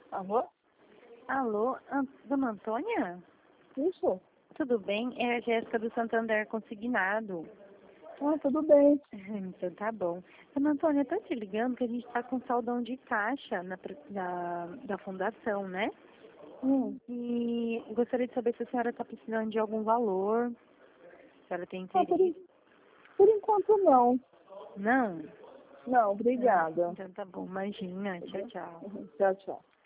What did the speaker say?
Alô? Alô, dona Antônia? Isso? Tudo bem? É a Jéssica do Santander Consignado. Ah, tudo bem. Então tá bom. Dona Antônia, eu tô te ligando que a gente tá com saldão de caixa da fundação, né? E gostaria de saber se a senhora está precisando de algum valor, se a senhora tem Ah, interesse. por enquanto não. Não? Não, obrigada. Então tá bom, imagina. Tchau, tchau. Tchau, tchau.